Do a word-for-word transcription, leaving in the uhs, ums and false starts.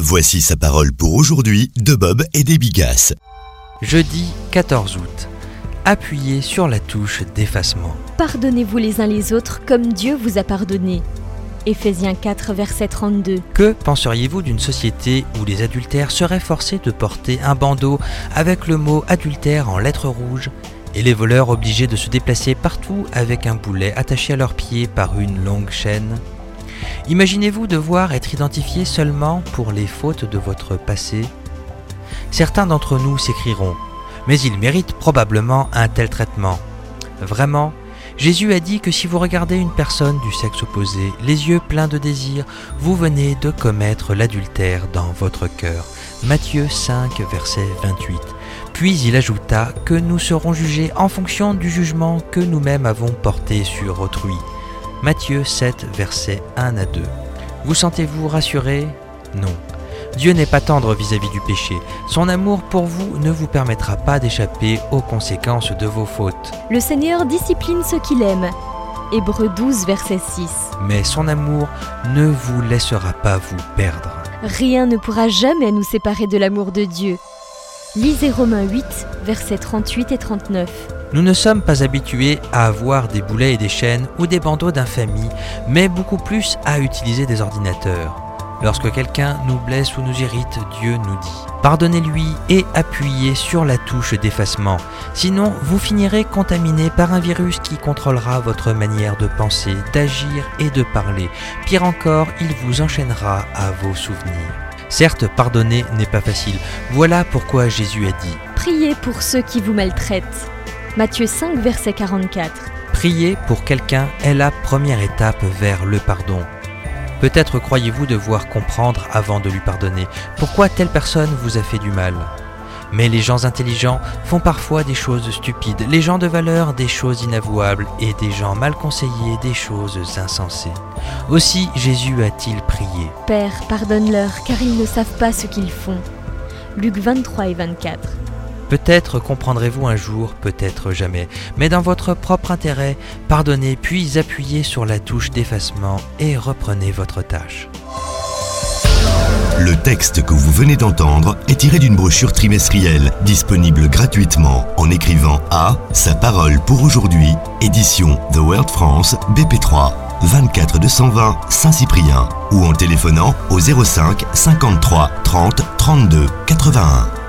Voici sa parole pour aujourd'hui de Bob et des Bigasses. Jeudi quatorze août. Appuyez sur la touche d'effacement. Pardonnez-vous les uns les autres comme Dieu vous a pardonné. Éphésiens quatre, verset trente-deux. Que penseriez-vous d'une société où les adultères seraient forcés de porter un bandeau avec le mot adultère en lettres rouges et les voleurs obligés de se déplacer partout avec un boulet attaché à leurs pieds par une longue chaîne? Imaginez-vous devoir être identifié seulement pour les fautes de votre passé? Certains d'entre nous s'écrieront « Mais il mérite probablement un tel traitement ». Vraiment, Jésus a dit que si vous regardez une personne du sexe opposé, les yeux pleins de désir, vous venez de commettre l'adultère dans votre cœur. Matthieu cinq, verset vingt-huit. Puis il ajouta que nous serons jugés en fonction du jugement que nous-mêmes avons porté sur autrui. Matthieu sept, versets un à deux. Vous sentez-vous rassuré? Non. Dieu n'est pas tendre vis-à-vis du péché. Son amour pour vous ne vous permettra pas d'échapper aux conséquences de vos fautes. Le Seigneur discipline ceux qu'il aime. Hébreux douze, verset six. Mais son amour ne vous laissera pas vous perdre. Rien ne pourra jamais nous séparer de l'amour de Dieu. Lisez Romains huit, versets trente-huit et trente-neuf. Nous ne sommes pas habitués à avoir des boulets et des chaînes ou des bandeaux d'infamie, mais beaucoup plus à utiliser des ordinateurs. Lorsque quelqu'un nous blesse ou nous irrite, Dieu nous dit « Pardonnez-lui et appuyez sur la touche d'effacement. Sinon, vous finirez contaminé par un virus qui contrôlera votre manière de penser, d'agir et de parler. Pire encore, il vous enchaînera à vos souvenirs. » Certes, pardonner n'est pas facile. Voilà pourquoi Jésus a dit « Priez pour ceux qui vous maltraitent. » Matthieu cinq, verset quarante-quatre. Prier pour quelqu'un est la première étape vers le pardon. Peut-être croyez-vous devoir comprendre avant de lui pardonner pourquoi telle personne vous a fait du mal. Mais les gens intelligents font parfois des choses stupides, les gens de valeur des choses inavouables et des gens mal conseillés des choses insensées. Aussi Jésus a-t-il prié. Père, pardonne-leur car ils ne savent pas ce qu'ils font. Luc vingt-trois et vingt-quatre. Peut-être comprendrez-vous un jour, peut-être jamais, mais dans votre propre intérêt, pardonnez puis appuyez sur la touche d'effacement et reprenez votre tâche. Le texte que vous venez d'entendre est tiré d'une brochure trimestrielle disponible gratuitement en écrivant à Sa parole pour aujourd'hui, édition The World France B P trois, vingt-quatre deux cent vingt Saint-Cyprien ou en téléphonant au zéro cinq cinquante-trois trente trente-deux quatre-vingt-un.